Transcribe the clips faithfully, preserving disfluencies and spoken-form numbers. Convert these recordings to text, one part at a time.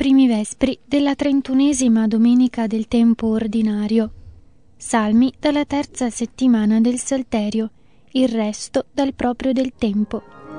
primi vespri della trentunesima domenica del tempo ordinario. Salmi dalla terza settimana del Salterio, il resto dal proprio del tempo.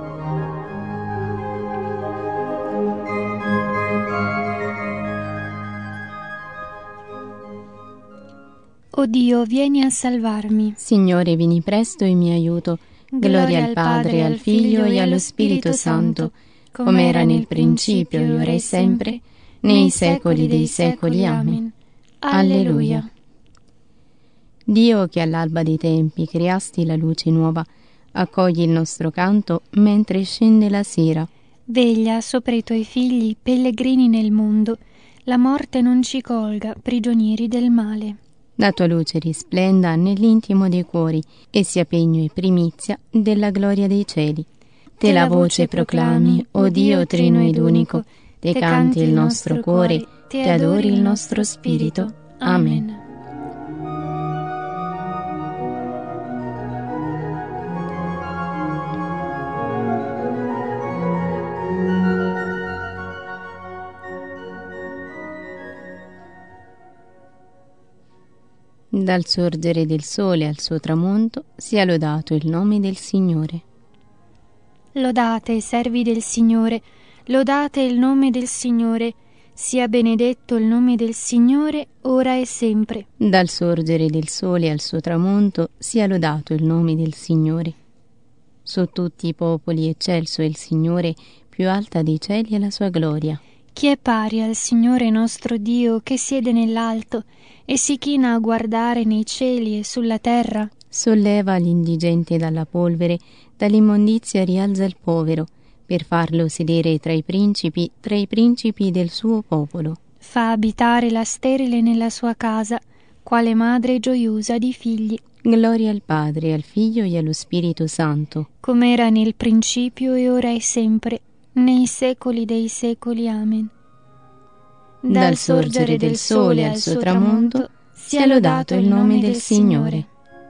O Dio, vieni a salvarmi. Signore, vieni presto in mio aiuto. Gloria al Padre, al Figlio e allo Spirito Santo, come era nel principio, e ora e sempre, nei secoli dei secoli. Amen. Alleluia. Dio, che all'alba dei tempi creasti la luce nuova, accogli il nostro canto mentre scende la sera. Veglia sopra i tuoi figli, pellegrini nel mondo, la morte non ci colga, prigionieri del male. La tua luce risplenda nell'intimo dei cuori e sia pegno e primizia della gloria dei cieli. Te la voce proclami, o Dio trino ed unico, te canti il nostro cuore, te adori il nostro spirito. Amen. Dal sorgere del sole al suo tramonto sia lodato il nome del Signore. Lodate, servi del Signore, lodate il nome del Signore, sia benedetto il nome del Signore, ora e sempre. Dal sorgere del sole al suo tramonto sia lodato il nome del Signore. Su tutti i popoli eccelso è il Signore, più alta dei cieli è la sua gloria. Chi è pari al Signore nostro Dio, che siede nell'alto e si china a guardare nei cieli e sulla terra? Solleva l'indigente dalla polvere, dall'immondizia rialza il povero, per farlo sedere tra i principi, tra i principi del suo popolo. Fa abitare la sterile nella sua casa, quale madre gioiosa di figli. Gloria al Padre, al Figlio e allo Spirito Santo, come era nel principio e ora e sempre, nei secoli dei secoli. Amen. Dal sorgere del sole al suo tramonto sia lodato il nome del Signore.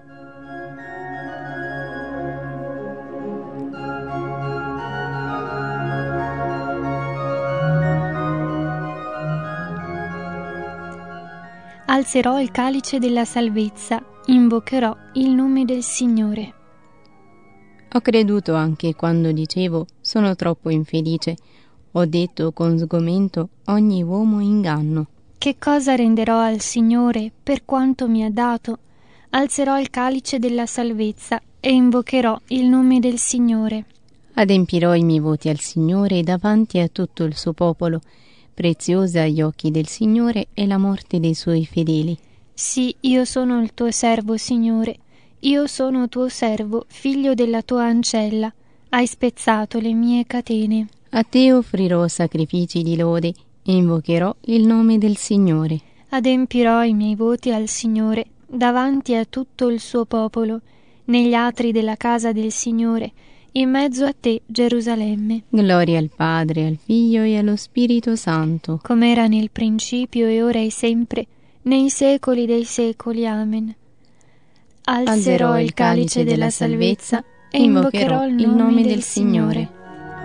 Alzerò il calice della salvezza, invocherò il nome del Signore. Ho creduto anche quando dicevo sono troppo infelice. Ho detto con sgomento ogni uomo inganno. Che cosa renderò al Signore per quanto mi ha dato? Alzerò il calice della salvezza e invocherò il nome del Signore. Adempirò i miei voti al Signore davanti a tutto il suo popolo. Preziosa agli occhi del Signore è la morte dei suoi fedeli. Sì, io sono il tuo servo, Signore. Io sono tuo servo, figlio della tua ancella. Hai spezzato le mie catene. A te offrirò sacrifici di lode e invocherò il nome del Signore. Adempirò i miei voti al Signore davanti a tutto il suo popolo, negli atri della casa del Signore, in mezzo a te, Gerusalemme. Gloria al Padre, al Figlio e allo Spirito Santo, come era nel principio e ora e sempre, nei secoli dei secoli. Amen. Alzerò il calice della salvezza e invocherò il nome del Signore.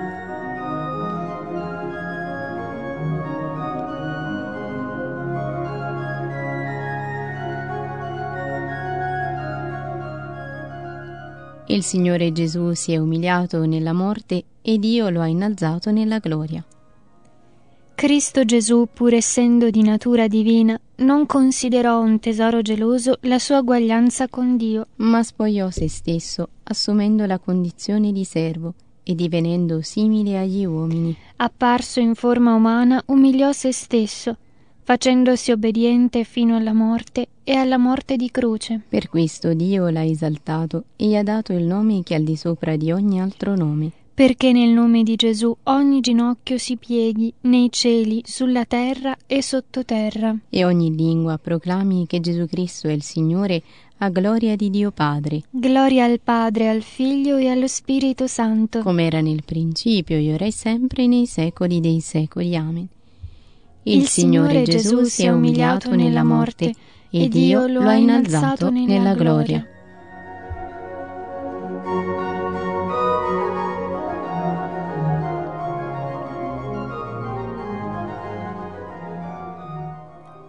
Il Signore Gesù si è umiliato nella morte e Dio lo ha innalzato nella gloria. Cristo Gesù, pur essendo di natura divina, non considerò un tesoro geloso la sua uguaglianza con Dio, ma spogliò se stesso, assumendo la condizione di servo e divenendo simile agli uomini. Apparso in forma umana, umiliò se stesso, facendosi obbediente fino alla morte e alla morte di croce. Per questo Dio l'ha esaltato e gli ha dato il nome che è al di sopra di ogni altro nome. Perché nel nome di Gesù ogni ginocchio si pieghi, nei cieli, sulla terra e sottoterra. E ogni lingua proclami che Gesù Cristo è il Signore, a gloria di Dio Padre. Gloria al Padre, al Figlio e allo Spirito Santo. Come era nel principio, e ora e sempre, nei secoli dei secoli. Amen. Il, il Signore Gesù si è umiliato nella morte e Dio lo ha innalzato nella gloria.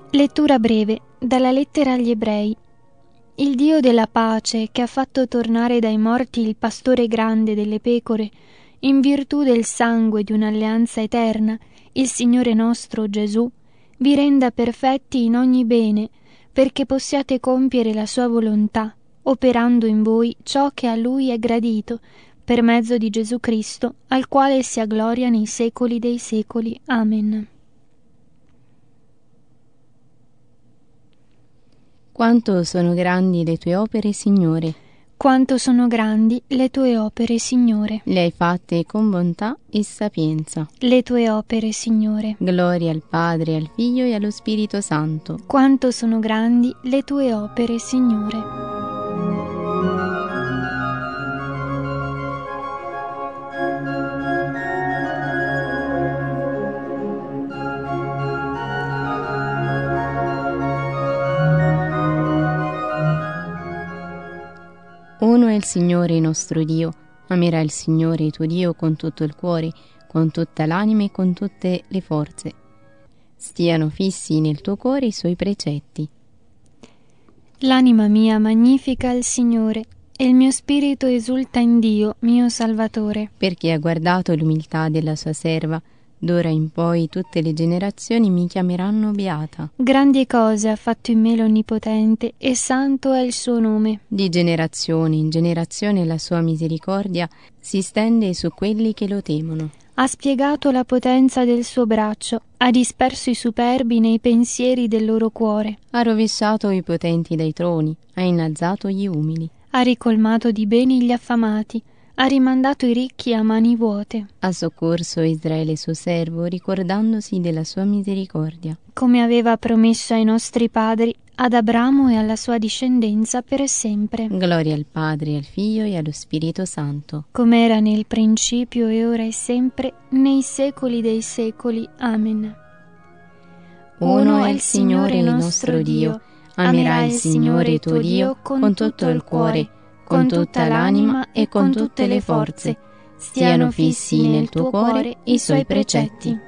Lettura breve dalla lettera agli Ebrei. Il Dio della pace, che ha fatto tornare dai morti il pastore grande delle pecore, in virtù del sangue di un'alleanza eterna, il Signore nostro Gesù, vi renda perfetti in ogni bene, perché possiate compiere la sua volontà, operando in voi ciò che a Lui è gradito, per mezzo di Gesù Cristo, al quale sia gloria nei secoli dei secoli. Amen. Quanto sono grandi le tue opere, Signore! Quanto sono grandi le tue opere, Signore! Le hai fatte con bontà e sapienza. Le tue opere, Signore! Gloria al Padre, al Figlio e allo Spirito Santo. Quanto sono grandi le tue opere, Signore! Uno è il Signore nostro Dio. Amerai il Signore tuo Dio con tutto il cuore, con tutta l'anima e con tutte le forze. Stiano fissi nel tuo cuore i suoi precetti. L'anima mia magnifica il Signore, e il mio spirito esulta in Dio, mio Salvatore. Perché ha guardato l'umiltà della sua serva. D'ora in poi tutte le generazioni mi chiameranno beata. Grandi cose ha fatto in me l'Onnipotente, e santo è il suo nome. Di generazione in generazione la sua misericordia si stende su quelli che lo temono. Ha spiegato la potenza del suo braccio, ha disperso i superbi nei pensieri del loro cuore. Ha rovesciato i potenti dai troni, ha innalzato gli umili. Ha ricolmato di beni gli affamati, ha rimandato i ricchi a mani vuote. Ha soccorso Israele suo servo, ricordandosi della sua misericordia. Come aveva promesso ai nostri padri, ad Abramo e alla sua discendenza per sempre. Gloria al Padre, al Figlio e allo Spirito Santo. Come era nel principio e ora e sempre, nei secoli dei secoli. Amen. Uno è il Signore nostro Dio. Amerai il Signore tuo Dio con tutto il cuore, con tutta l'anima e con tutte le forze. Stiano fissi nel tuo cuore i suoi precetti.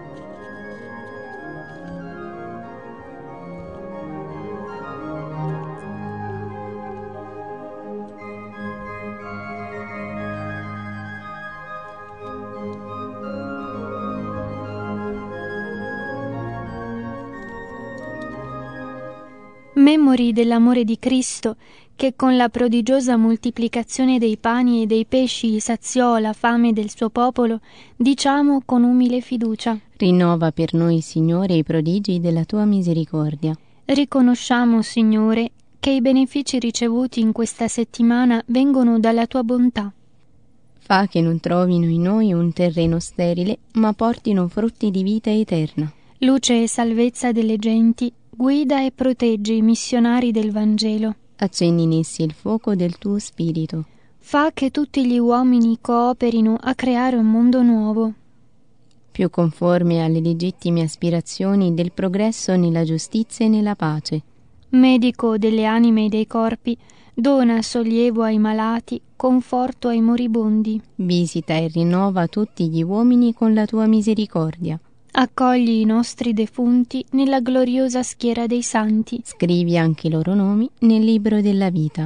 Memori dell'amore di Cristo, che con la prodigiosa moltiplicazione dei pani e dei pesci saziò la fame del suo popolo, diciamo con umile fiducia: Rinnova per noi, Signore, i prodigi della tua misericordia. Riconosciamo, Signore, che i benefici ricevuti in questa settimana vengono dalla tua bontà. Fa che non trovino in noi un terreno sterile, ma portino frutti di vita eterna. Luce e salvezza delle genti, guida e protegge i missionari del Vangelo. Accendi in essi il fuoco del tuo spirito. Fa che tutti gli uomini cooperino a creare un mondo nuovo, più conforme alle legittime aspirazioni del progresso nella giustizia e nella pace. Medico delle anime e dei corpi, dona sollievo ai malati, conforto ai moribondi. Visita e rinnova tutti gli uomini con la tua misericordia. Accogli i nostri defunti nella gloriosa schiera dei santi. Scrivi anche i loro nomi nel libro della vita.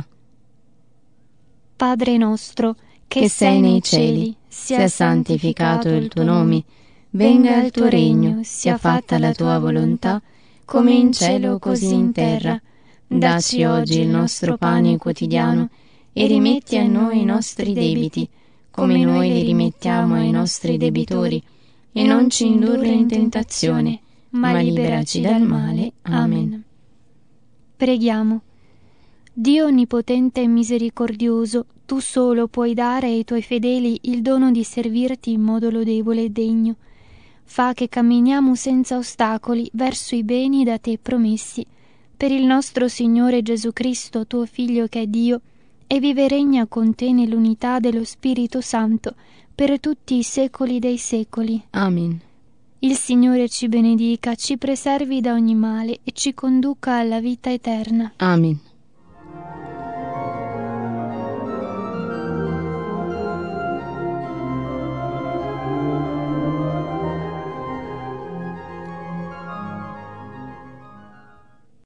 Padre nostro, che, che sei nei cieli, sia santificato il tuo nome. Venga il tuo regno, sia fatta la tua volontà, come in cielo così in terra. Dacci oggi il nostro pane quotidiano, e rimetti a noi i nostri debiti, come noi li rimettiamo ai nostri debitori. E non ci indurre in tentazione, ma liberaci dal male. Amen. Preghiamo. Dio onnipotente e misericordioso, tu solo puoi dare ai tuoi fedeli il dono di servirti in modo lodevole e degno. Fa che camminiamo senza ostacoli verso i beni da te promessi, per il nostro Signore Gesù Cristo, tuo Figlio che è Dio, e vive e regna con te nell'unità dello Spirito Santo, per tutti i secoli dei secoli. Amen. Il Signore ci benedica, ci preservi da ogni male e ci conduca alla vita eterna. Amen.